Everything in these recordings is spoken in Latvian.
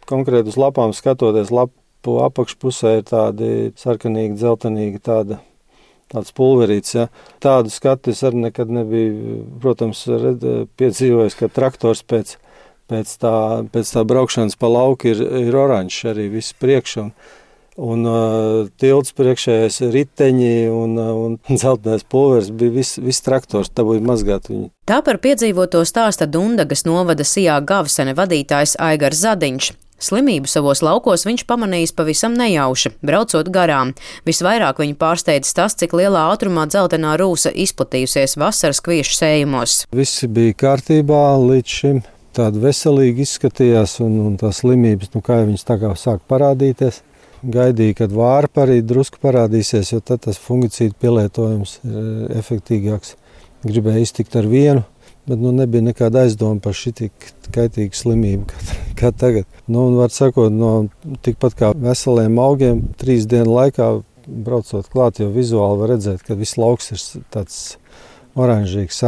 konkrēti uz lapām skatoties, lapu apakšpusē ir tādi sarkanīgi, dzeltenīgi tāds pulverīts. Ja. Tādu skatu es arī nekad nebiju, protams, piedzīvojis, ka traktors pēc tā braukšanas pa lauku ir oranžs arī viss priekš. Un tilts priekšējais riteņi un dzeltenais pulveris bija viss traktors, tā būtu mazgāt viņu. Tā par piedzīvoto stāsta Dundagas novada Sijā Gavsene vadītājs Aigars Zadiņš. Slimību savos laukos viņš pamanījis pavisam nejauši, braucot garām. Visvairāk viņu pārsteidz tas, cik lielā ātrumā dzeltenā rūsa izplatījusies vasaras kviešu sējumos. Visi bija kārtībā līdz šim, tādi veselīgi izskatījās un tās slimības, kā viņas tā kā sāk parādīties. Gaidīju, kad vārpa arī drusku parādīsies, jo tad tas fungicīdu pielietojums ir efektīgāks. Gribēju iztikt ar vienu, bet nebija nekāda aizdoma par šī tik kaitīgu slimību kā tagad. Un var sakot, tikpat kā veseliem augiem, 3 dienu laikā braucot klāt, jo vizuāli var redzēt, ka viss lauks ir tāds oranžīgs,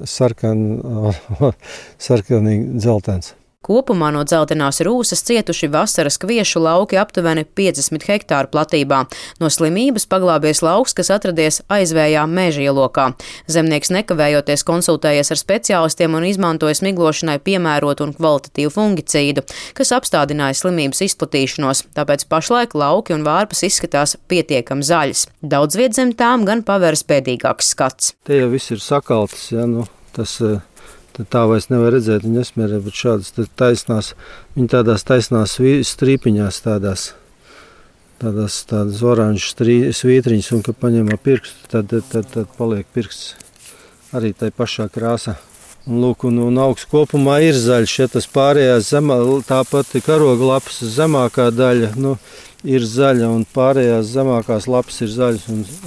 sarkanīgi dzeltens. Kopumā no dzeltenās rūsas cietuši vasaras kviešu lauki aptuveni 50 hektāru platībā. No slimības paglābies lauks, kas atradies aizvējā meža ielokā. Zemnieks nekavējoties konsultējies ar speciālistiem un izmantoja smiglošanai piemērotu un kvalitatīvu fungicīdu, kas apstādināja slimības izplatīšanos, tāpēc pašlaik lauki un vārpas izskatās pietiekami zaļas. Daudz viet zem tām gan paveras bēdīgāks skats. Te jau viss ir sakaltis, ja, tas... Tad tā vairs nevar redzēt, viņa esmērē, bet šādas taisnās, viņa tādās taisnās strīpiņās, tādas oranžas svītriņas, un, kad paņemā pirkstu, tad paliek pirksts arī tai pašā krāsā. Un augs kopumā ir zaļš, ja tas pārējās tāpat karoga lapas zemākā daļa, ir zaļa, un pārējās zemākās lapas ir zaļas,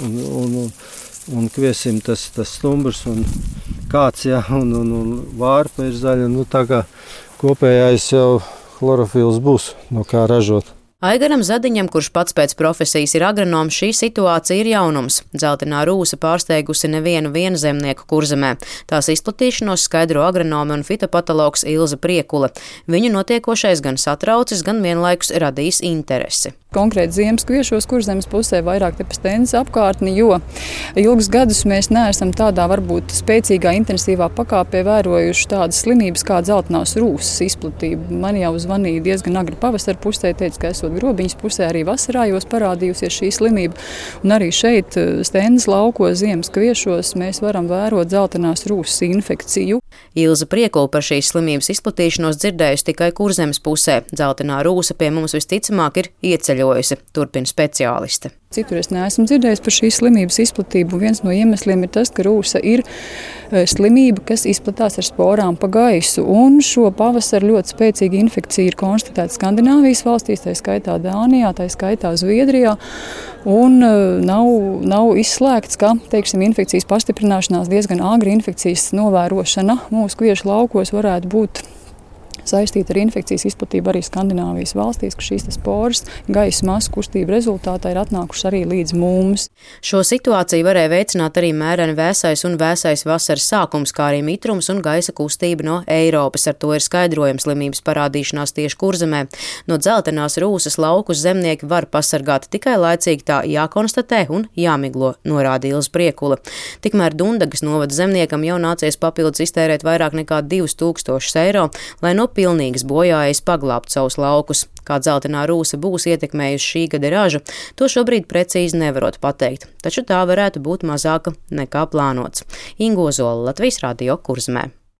un kviesim tas stumbrs un kāds, ja, un vārpa ir zaļa, tā kā kopējais jau chlorofils būs, no kā ražot. Aigaram Zadiņam, kurš pats pēc profesijas ir agronoms, šī situācija ir jaunums. Dzeltenā rūsa pārsteigusi nevienu zemnieku Kurzemē. Tās izplatīšanos skaidro agronome un fitopatologs Ilze Priekule. Viņu notiekošais gan satraucis, gan vienlaikus radījis interesi. Konkrēti ziemas kviešos Kurzemes pusē vairāk te pa stendes apkārtni, jo ilgus gadus mēs neesam tādā varbūt spēcīgā, intensīvā pakāpē vērojuši tādas slimības kā dzeltenās rūsas izplatība. Man jau zvanīja diezgan agri pavasara pusē, teica, ka esot Grobiņas pusē arī vasarā jau parādījusies šī slimība. Un arī šeit stendes laukos ziemas kviešos mēs varam vērot dzeltenās rūsas infekciju. Ilze Priekule par šīs slimības izplatīšanos dzirdējusi tikai Kurzemes pusē. Dzeltenā rūsa pie mums visticamāk ir ieceļojusi, turpina speciāliste. Citur es neesmu dzirdējis par šīs slimības izplatību. Viens no iemesliem ir tas, ka rūsa ir slimība, kas izplatās ar sporām pa gaisu. Un šo pavasaru ļoti spēcīga infekcija ir konstatēta Skandināvijas valstīs, tā skaitā Dānijā, tā skaitā Zviedrijā. Un nav izslēgts, ka, infekcijas pastiprināšanās, diezgan āgra infekcijas novērošana mūsu kviešu laukos varētu būt saistīta ar infekcijas izplatību arī Skandināvijas valstīs, ka šīs sporas gaisa masu kustību rezultātā ir atnākušas arī līdz mums. Šo situāciju varēja veicināt arī mēreni vēsais un vēsais vasaras sākums, kā arī mitrums un gaisa kustība no Eiropas. Ar to ir skaidrojums slimības parādīšanās tieši Kurzemē. No dzeltenās rūsas laukus zemnieki var pasargāt, tikai laicīgi tā jākonstatē un jāmiglo, norāda Ilze Priekule. Tikmēr Dundagas novada zemniekam jau nācies papildus iztērēt vairāk nekā 2000 eiro, lai no pilnīgas bojājas paglābt savus laukus. Kā dzeltenā rūsa būs ietekmējusi šī gada ražu, to šobrīd precīzi nevarot pateikt, taču tā varētu būt mazāka nekā plānots. Inga Ozola, Latvijas Radio, Kurzemē.